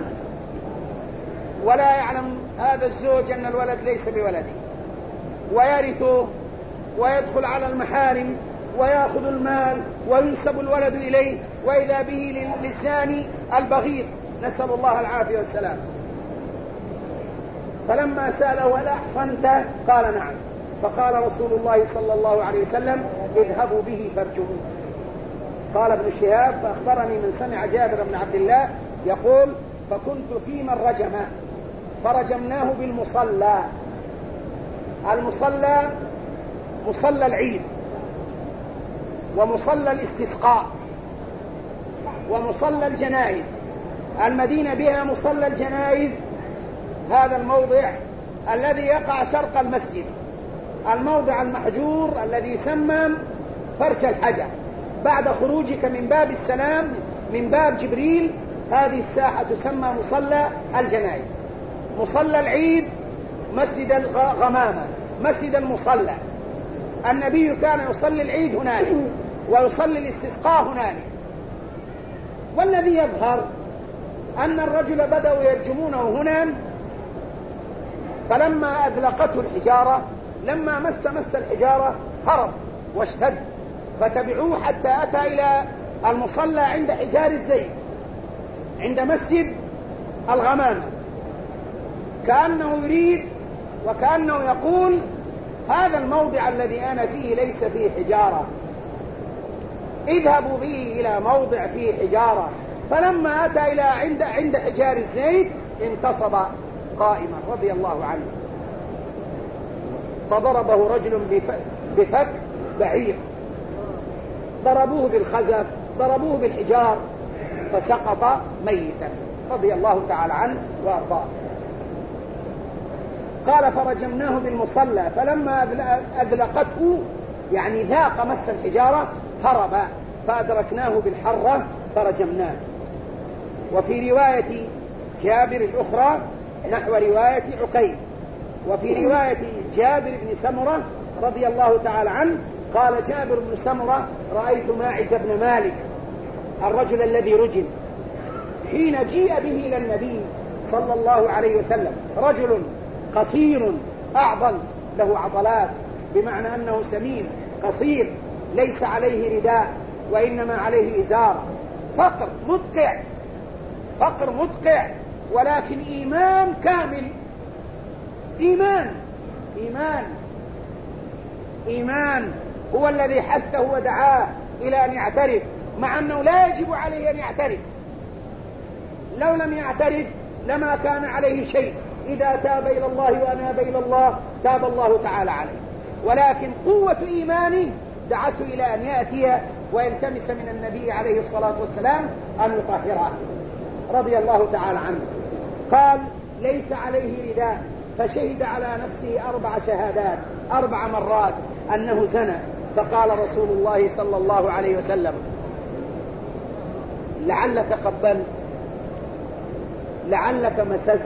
ولا يعلم هذا الزوج أن الولد ليس بولده، ويرثه ويدخل على المحارم ويأخذ المال وينسب الولد إليه، وإذا به للزاني البغيض، نسأل الله العافية والسلام. فلما سأله: هل أحصنت؟ قال: نعم. فقال رسول الله صلى الله عليه وسلم: اذهبوا به فارجموه. قال ابن شهاب: فأخبرني من سمع جابر بن عبد الله يقول: فكنت في من رجمه فرجمناه بالمصلى. المصلى مصلى العيد، ومصلى الاستسقاء، ومصلى الجنائز. المدينة بها مصلى الجنائز، هذا الموضع الذي يقع شرق المسجد، الموضع المحجور الذي يسمى فرش الحجر. بعد خروجك من باب السلام من باب جبريل هذه الساحة تسمى مصلى الجنائز. مصلى العيد مسجد الغمامة، مسجد المصلى. النبي كان يصلي العيد هنالك ويصلي الاستسقاء هنالك. والذي يظهر أن الرجل بدأوا يرجمونه هنا، فلما أذلقته الحجارة، لما مس الحجارة هرب واشتد، فتبعوه حتى أتى إلى المصلى عند حجار الزيت عند مسجد الغمامة، كأنه يريد وكأنه يقول: هذا الموضع الذي أنا فيه ليس فيه حجارة، اذهبوا به إلى موضع فيه حجارة. فلما أتى إلى عند حجار الزيت انتصب قائما رضي الله عنه، فضربه رجل بفك بعير، ضربوه بالخزف، ضربوه بالحجار، فسقط ميتا رضي الله تعالى عنه وأرضاه. قال: فرجمناه بالمصلى، فلما أذلقته يعني ذاق مس الحجارة هرب، فأدركناه بالحرة فرجمناه. وفي رواية جابر الأخرى نحو رواية عقيل. وفي رواية جابر بن سمرة رضي الله تعالى عنه قال جابر بن سمرة: رأيت ماعز بن مالك الرجل الذي رجم حين جيء به إلى النبي صلى الله عليه وسلم، رجل قصير أعضل له عضلات، بمعنى أنه سمين قصير ليس عليه رداء وإنما عليه إزار، فقر مدقع، ولكن إيمان كامل، إيمان هو الذي حثه ودعاه إلى أن يعترف، مع أنه لا يجب عليه أن يعترف. لو لم يعترف لما كان عليه شيء، إذا تاب إلى الله وأناب إلى الله تاب الله تعالى عليه. ولكن قوة إيمانه دعته إلى أن يأتي ويلتمس من النبي عليه الصلاة والسلام أن يطهره رضي الله تعالى عنه. قال ليس عليه رداء، فشهد على نفسه 4 شهادات 4 مرات أنه زنى. فقال رسول الله صلى الله عليه وسلم لعلك قبلت، لعلك مسست،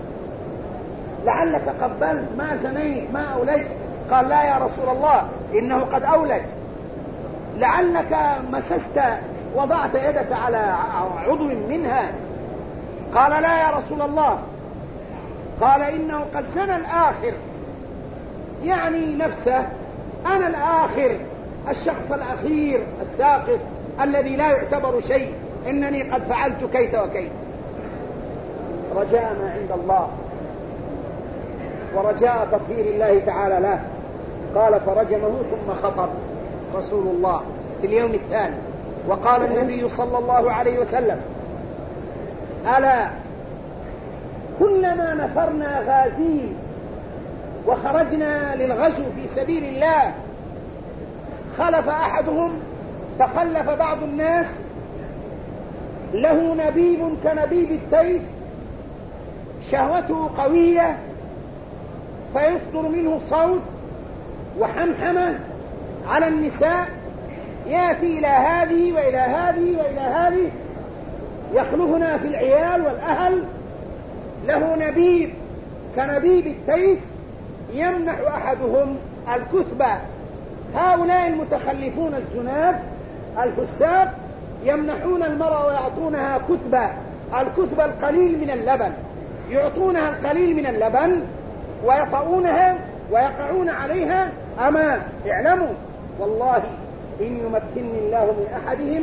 لعلك قبلت، ما زنيت ما أولجت. قال لا يا رسول الله إنه قد أولج. لعلك مسست وضعت يدك على عضو منها. قال لا يا رسول الله. قال إنه قد زنى الآخر، يعني نفسه، أنا الآخر، الشخص الأخير الساقط الذي لا يعتبر شيء، إنني قد فعلت كيت وكيت. رجاء ما عند الله ورجاء تطهير الله تعالى له. قال فرجمه ثم خطب رسول الله في اليوم الثاني. وقال النبي صلى الله عليه وسلم ألا كلما نفرنا غازين وخرجنا للغزو في سبيل الله خلف أحدهم، تخلف بعض الناس له نبيب كنبيب التيس، شهوته قوية فيصدر منه صوت وحمحمة على النساء، يأتي إلى هذه وإلى هذه وإلى هذه، يخلفنا في العيال والأهل. له نبيب كنبيب التيس يمنح أحدهم الكثبة. هؤلاء المتخلفون الزناد الفساق يمنحون المرأة ويعطونها كثبة، الكثبة القليل من اللبن، يعطونها القليل من اللبن ويطؤونها ويقعون عليها. أما اعلموا والله إن يمكنني الله من أحدهم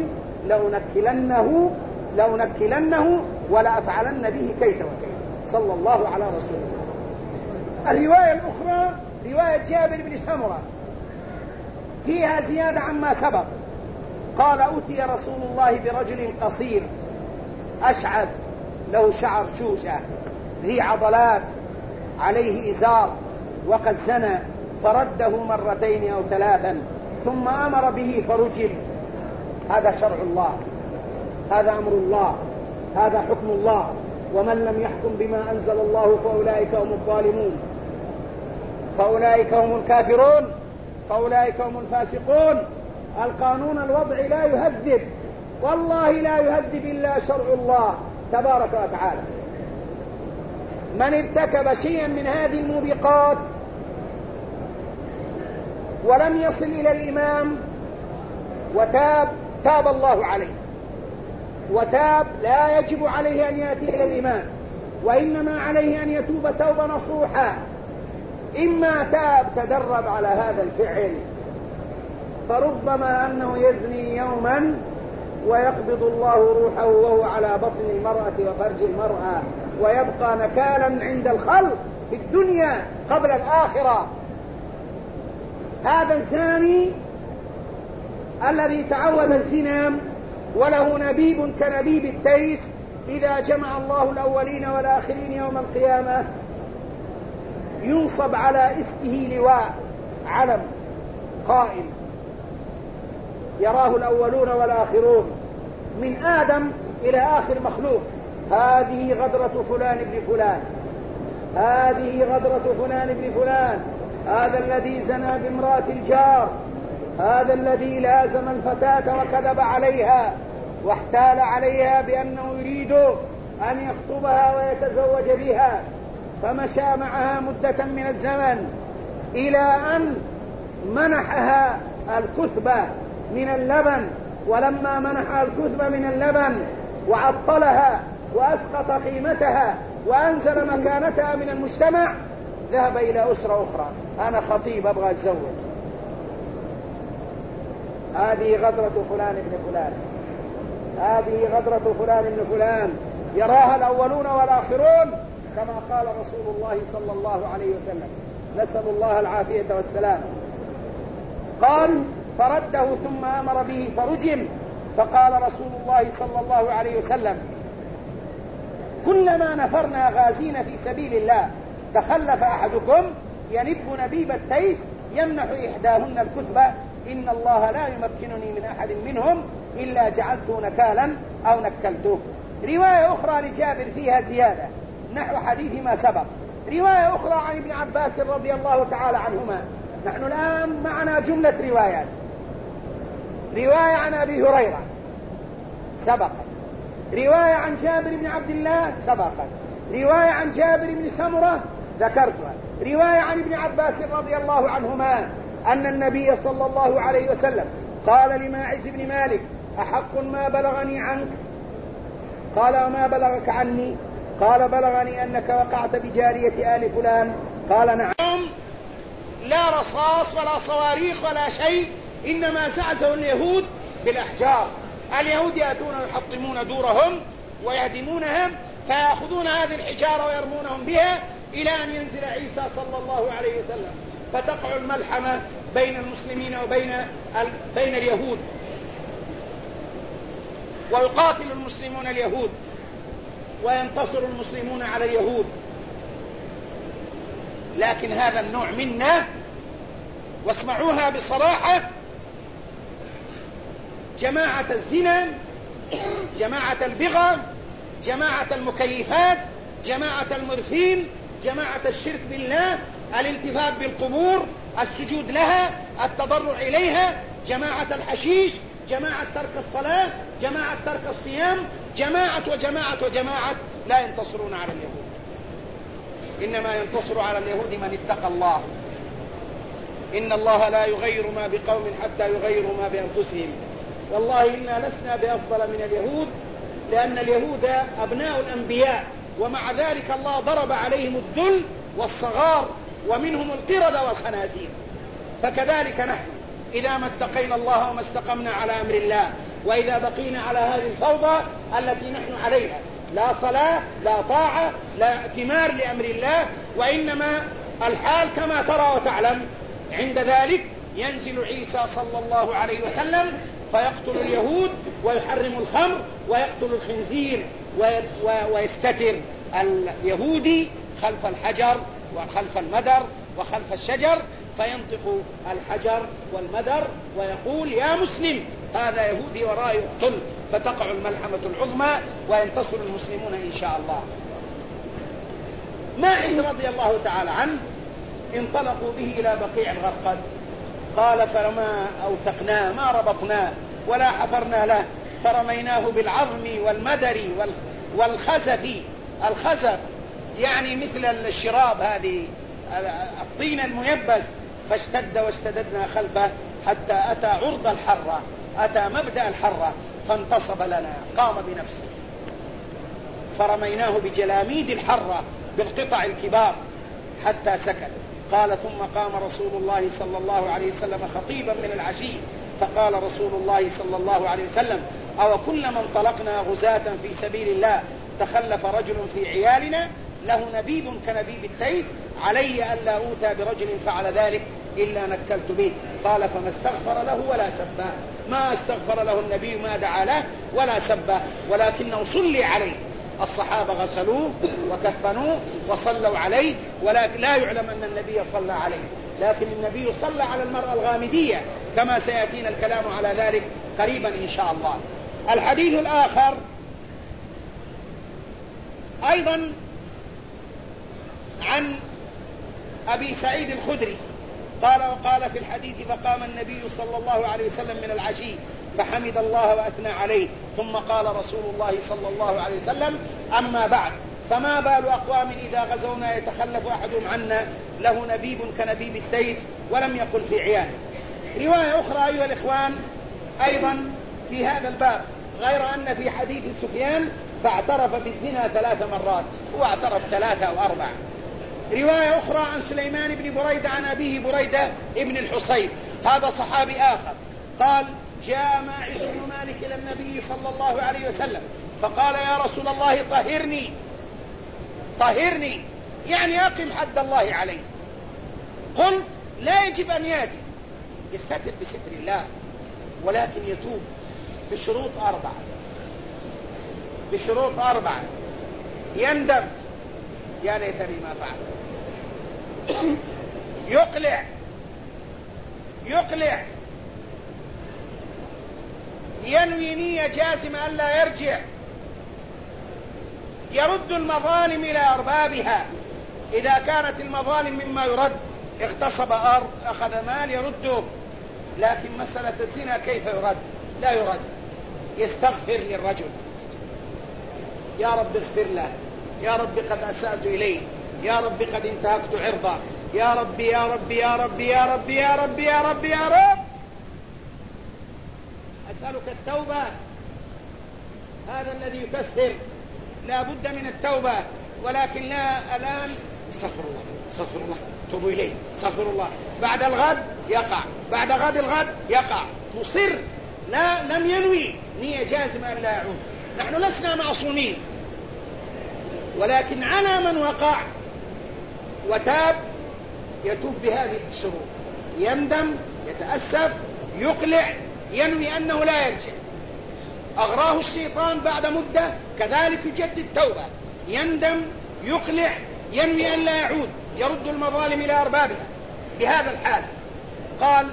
لأنكلنه ولأفعلن به كيت وكيت. صلى الله على رسول الله. الرواية الأخرى رواية جابر بن سمرة فيها زيادة عما سبق. قال أتي رسول الله برجل قصير أشعث له شعر شوشة ذي عضلات عليه إزار وقد زنى، فرده 2 أو 3 ثم أمر به فرجم. هذا شرع الله، هذا أمر الله، هذا حكم الله. ومن لم يحكم بما أنزل الله فأولئك هم الظالمون، فأولئك هم الكافرون، فأولئك هم الفاسقون. القانون الوضعي لا يهذب، والله لا يهذب إلا شرع الله تبارك وتعالى. من ارتكب شيئا من هذه الموبقات ولم يصل إلى الإمام وتاب، تاب الله عليه وتاب. لا يجب عليه أن يأتي إلى الإمام، وإنما عليه أن يتوب توبة نصوحة. إما تاب تدرب على هذا الفعل، فربما أنه يزني يوما ويقبض الله روحه وهو على بطن المرأة وفرج المرأة، ويبقى نكالا عند الخلق في الدنيا قبل الآخرة. هذا الزاني الذي تعود الزنا وله نبيب كنبيب التيس، إذا جمع الله الأولين والآخرين يوم القيامة ينصب على اسمه لواء علم قائم يراه الأولون والآخرون من آدم إلى آخر مخلوق. هذه غدرة فلان ابن فلان، هذه غدرة فلان ابن فلان، هذا الذي زنى بامرأة الجار، هذا الذي لازم الفتاة وكذب عليها واحتال عليها بأنه يريد أن يخطبها ويتزوج بها، فمشى معها مدة من الزمن إلى أن منحها الكثبة من اللبن. ولما منحها الكثبة من اللبن وعطلها وأسقط قيمتها وأنزل مكانتها من المجتمع، ذهب إلى أسرة أخرى. أنا خطيب أبغى أتزوج، هذه غدرة فلان ابن فلان، هذه غدرة فلان ابن فلان، يراها الأولون والآخرون كما قال رسول الله صلى الله عليه وسلم. نسأل الله العافية والسلام. قال فرده ثم أمر به فرجم. فقال رسول الله صلى الله عليه وسلم كلما نفرنا غازين في سبيل الله تخلف أحدكم ينب نبيب التيس يمنح إحداهن الكثبة إن الله لا يمكنني من أحد منهم إلا جعلته نكالا أو نكلته. رواية أخرى لجابر فيها زيادة نحو حديث ما سبق. رواية أخرى عن ابن عباس رضي الله تعالى عنهما. نحن الآن معنا جملة روايات. رواية عن أبي هريرة سبقت، رواية عن جابر بن عبد الله سبقت، رواية عن جابر بن سمرة ذكرتها، رواية عن ابن عباس رضي الله عنهما أن النبي صلى الله عليه وسلم قال لماعز بن مالك: أحق ما بلغني عنك؟ قال: وما بلغك عني؟ قال: بلغني أنك وقعت بجارية آل فلان. قال: نعم. لا رصاص ولا صواريخ ولا شيء، إنما زعزعوا اليهود بالأحجار. اليهود يأتون ويحطمون دورهم ويهدمونهم، فيأخذون هذه الحجارة ويرمونهم بها إلى أن ينزل عيسى صلى الله عليه وسلم، فتقع الملحمة بين المسلمين وبين اليهود، ويقاتل المسلمون اليهود وينتصر المسلمون على اليهود. لكن هذا النوع منا، واسمعوها بصراحة، جماعة الزنا، جماعة البغى، جماعة المكيفات، جماعة المرفين، جماعة الشرك بالله، الالتفات بالقبور، السجود لها، التضرع إليها، جماعة الحشيش، جماعة ترك الصلاة، جماعة ترك الصيام، جماعة وجماعة وجماعة، لا ينتصرون على اليهود. إنما ينتصر على اليهود من اتقى الله. إن الله لا يغير ما بقوم حتى يغيروا ما بأنفسهم. والله إنا لسنا بأفضل من اليهود، لأن اليهود أبناء الأنبياء، ومع ذلك الله ضرب عليهم الذل والصغار، ومنهم القردة والخنازير. فكذلك نحن إذا ما اتقينا الله وما استقمنا على أمر الله، وإذا بقينا على هذه الفوضى التي نحن عليها، لا صلاة، لا طاعة، لا ائتمار لأمر الله، وإنما الحال كما ترى وتعلم. عند ذلك ينزل عيسى صلى الله عليه وسلم فيقتل اليهود ويحرم الخمر ويقتل الخنزير ويستتر اليهودي خلف الحجر وخلف المدر وخلف الشجر، فينطق الحجر والمدر ويقول: يا مسلم، هذا يهودي وراء يقتل، فتقع الملحمة العظمى وينتصر المسلمون إن شاء الله. ماعز رضي الله تعالى عنه انطلقوا به إلى بقيع الغرقد. قال: فما أوثقناه، ما ربطناه ولا حفرنا له، فرميناه بالعظم والمدر والخزف. الخزف يعني مثل الشراب، هذه الطين الميبس. فاشتد واشتددنا خلفه حتى أتى عرض الحرة، أتى مبدأ الحرة، فانتصب لنا، قام بنفسه، فرميناه بجلاميد الحرة بالقطع الكبار حتى سكت. قال: ثم قام رسول الله صلى الله عليه وسلم خطيبا من العشي، فقال رسول الله صلى الله عليه وسلم: أو كلما انطلقنا غزاة في سبيل الله تخلف رجل في عيالنا له نبيب كنبيب التيس، علي ألا أوتى برجل فعل ذلك إلا نكلت به. قال: فما استغفر له ولا سبه. ما استغفر له النبي، ما دعا له ولا سبه، ولكنه صلي عليه. الصحابة غسلوه وكفنوه وصلوا عليه، ولكن لا يعلم أن النبي صلى عليه، لكن النبي صلى على المرأة الغامدية، كما سيأتينا الكلام على ذلك قريبا إن شاء الله. الحديث الآخر أيضا عن أبي سعيد الخدري قال: وقال في الحديث: فقام النبي صلى الله عليه وسلم من العشي فحمد الله وأثنى عليه، ثم قال رسول الله صلى الله عليه وسلم: أما بعد، فما بال أقوام إذا غزونا يتخلف أحدهم عنا له نبيب كنبيب التيس، ولم يقل في عياله. رواية أخرى أيها الإخوان أيضا في هذا الباب، غير أن في حديث سفيان فاعترف بالزنا 3 مرات، هو اعترف 3 أو 4. رواية أخرى عن سليمان بن بريدة عن أبيه بريدة ابن الحصيب، هذا صحابي آخر، قال: جاء ماعز بن مالك إلى النبي صلى الله عليه وسلم فقال: يا رسول الله طهرني، يعني أقم حد الله عليه. قلت: لا يجب أن يأتي، يستتر بستر الله، ولكن يتوب بشروط 4. يندم: يا ليتني ما فعل. يقلع ينوي نية جازمة ألا يرجع، يرد المظالم إلى أربابها إذا كانت المظالم مما يرد، اغتصب أرض أخذ مال يرده، لكن مسألة الزنا كيف يرد؟ لا يرد. يستغفر للرجل، يا رب اغفر له، يا رب قد أسأت إليه، يا رب قد انتهكت عرضه، يا رب يا رب يا رب يا رب يا رب يا رب يا رب أسألك التوبة. هذا الذي يكفر، لا بد من التوبة، ولكن لا الآن استغفر الله استغفر الله توبوا إليه استغفر الله، بعد الغد يقع، بعد غد الغد يقع، مصر لم ينوي نية جازمة أن لا يعود. نحن لسنا معصومين، ولكن على من وقع وتاب يتوب بهذه الشروط، يندم يتأسف يقلع ينوي أنه لا يرجع. أغراه الشيطان بعد مدة كذلك يجدد توبة، يندم يقلع ينوي أن لا يعود، يرد المظالم إلى أربابها بهذا الحال. قال: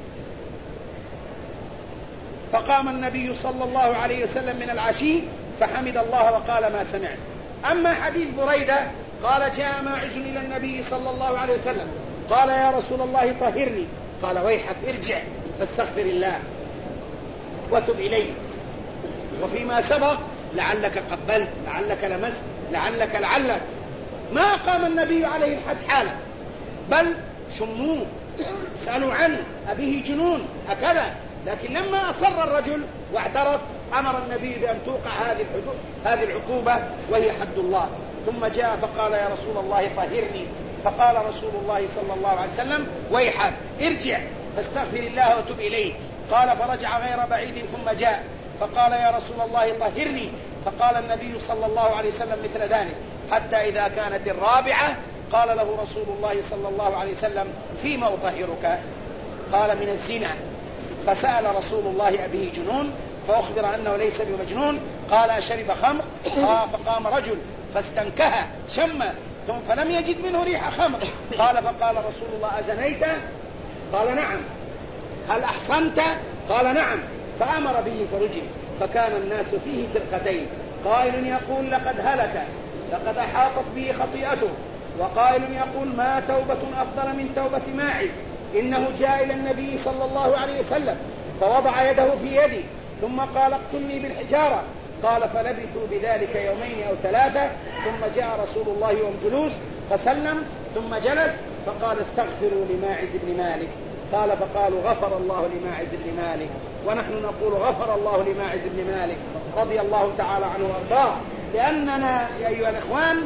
فقام النبي صلى الله عليه وسلم من العشي فحمد الله وقال ما سمعت. أما حديث بريدة قال: جاء ماعز إلى النبي صلى الله عليه وسلم قال: يا رسول الله طهرني. قال: ويحك ارجع فاستغفر الله وتب إليه. وفيما سبق لعلك قبلت، لعلك لمست، لعلك ما قام النبي عليه الحد حالا، بل شموه سألوا عنه أبيه جنون هكذا. لكن لما أصر الرجل واعترف أمر النبي بأن توقع هذه العقوبة وهي حد الله. ثم جاء فقال: يا رسول الله طهرني. فقال رسول الله صلى الله عليه وسلم: ويحك ارجع فاستغفر الله وتب إليه. قال: فرجع غير بعيد ثم جاء فقال: يا رسول الله طهرني. فقال النبي صلى الله عليه وسلم مثل ذلك، حتى إذا كانت الرابعة قال له رسول الله صلى الله عليه وسلم: فيما أطهرك؟ قال: من الزنا. فسأل رسول الله أبيه جنون فأخبر أنه ليس بمجنون. قال: أشرب خمر؟ فقام رجل فاستنكها شم فلم يجد منه ريح خمر. قال: فقال رسول الله: أزنيت؟ قال: نعم. هل أحصنت؟ قال: نعم. فأمر به فرجم. فكان الناس فيه فرقتين، قائل يقول: لقد هلك، لقد أحاطت به خطيئته، وقائل يقول: ما توبة أفضل من توبة ماعز، إنه جاء إلى النبي صلى الله عليه وسلم فوضع يده في يدي ثم قال: اقتلني بالحجارة. قال: فلبثوا بذلك يومين أو ثلاثة، ثم جاء رسول الله وهم جلوس فسلم ثم جلس فقال: استغفروا لماعز بن مالك. قال: فقالوا: غفر الله لماعز بن مالك. ونحن نقول: غفر الله لماعز بن مالك رضي الله تعالى عنه وارضاه، لأننا يا أيها الإخوان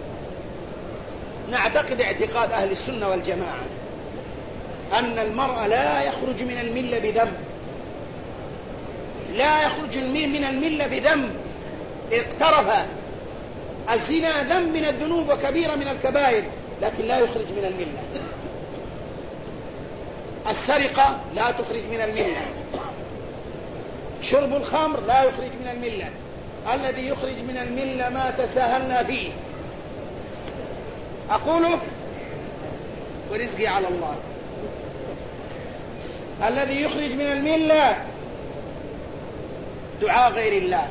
نعتقد اعتقاد أهل السنة والجماعة أن المرء لا يخرج من الملة بذنب، لا يخرج من الملة بذنب اقترف. الزنا ذنب من الذنوب وكبيرة من الكبائر، لكن لا يخرج من الملة. السرقة لا تخرج من الملة، شرب الخمر لا يخرج من الملة. الذي يخرج من الملة ما تساهلنا فيه. أقوله ورزقي على الله. الذي يخرج من الملة دعاء غير الله،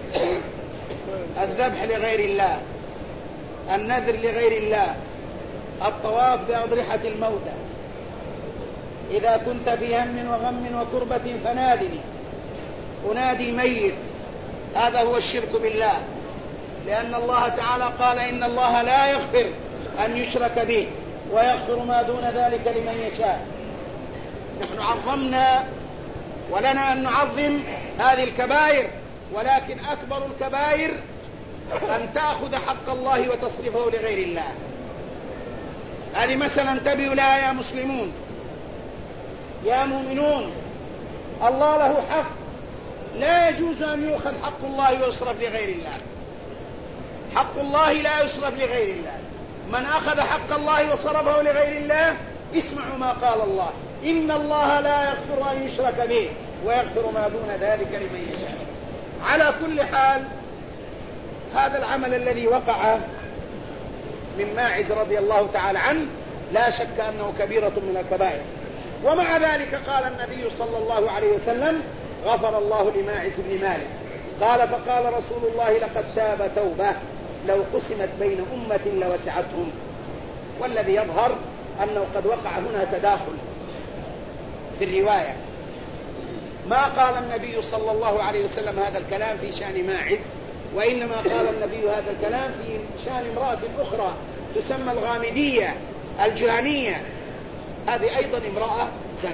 الذبح لغير الله، النذر لغير الله، الطواف بأضرحة الموتى. إذا كنت في هم وغم وكربة فنادني أنادي ميت. هذا هو الشرك بالله، لأن الله تعالى قال: إن الله لا يغفر أن يشرك به ويغفر ما دون ذلك لمن يشاء. نحن عظمنا ولنا أن نعظم هذه الكبائر، ولكن أكبر الكبائر أن تأخذ حق الله وتصرفه لغير الله. هذه مثلا انتبهوا لها يا مسلمون يا مؤمنون. الله له حق، لا يجوز أن يؤخذ حق الله ويصرف لغير الله. حق الله لا يصرف لغير الله. من أخذ حق الله وصرفه لغير الله، اسمعوا ما قال الله: إن الله لا يغفر أن يشرك به ويغفر ما دون ذلك لمن يشاء. على كل حال، هذا العمل الذي وقع من ماعز رضي الله تعالى عنه لا شك أنه كبيرة من الكبائر. ومع ذلك قال النبي صلى الله عليه وسلم: غفر الله لماعز بن مالك. قال فقال رسول الله لقد تاب توبة لو قسمت بين أمة لوسعتهم. والذي يظهر أنه قد وقع هنا تداخل في الرواية، ما قال النبي صلى الله عليه وسلم هذا الكلام في شأن ماعز، وإنما قال النبي هذا الكلام في شأن امرأة أخرى تسمى الغامدية الجهنية، هذه أيضا امرأة زنت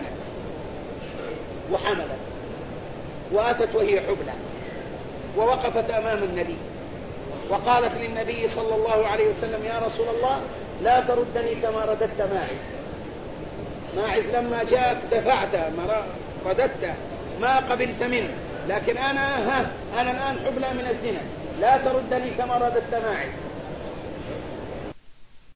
وحملت وأتت وهي حبلى ووقفت أمام النبي وقالت للنبي صلى الله عليه وسلم يا رسول الله لا تردني كما رددت ماعز. ماعز لما جاءك دفعته رددته ما قبلت منه، لكن أنا الآن حبلى من الزنا، لا تردني كما رددت ماعز.